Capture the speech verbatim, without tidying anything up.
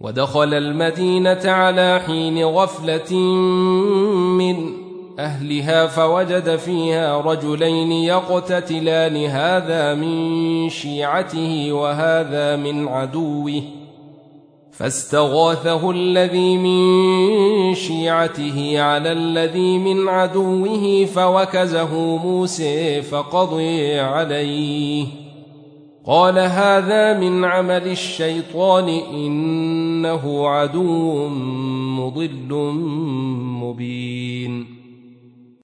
ودخل المدينة على حين غفلة من أهلها فوجد فيها رجلين يقتتلان هذا من شيعته وهذا من عدوه فاستغاثه الذي من شيعته على الذي من عدوه فوكزه موسى فقضي عليه قال هذا من عمل الشيطان إنه عدو مضل مبين.